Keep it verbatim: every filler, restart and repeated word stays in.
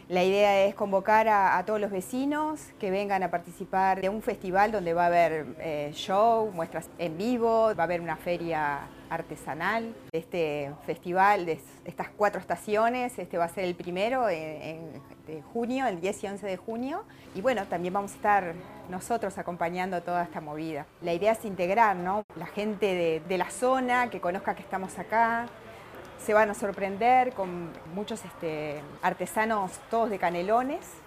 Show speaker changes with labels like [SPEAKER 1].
[SPEAKER 1] La idea es convocar a, a todos los vecinos que vengan a participar de un festival donde va a haber eh, show, muestras en vivo, va a haber una feria artesanal. Este festival de estas cuatro estaciones, este va a ser el primero en, en de junio, el diez y once de junio. Y bueno, también vamos a estar nosotros acompañando toda esta movida. La idea es integrar, ¿no? La gente de, de la zona, que conozca que estamos acá. Se van a sorprender con muchos este, artesanos todos de Canelones.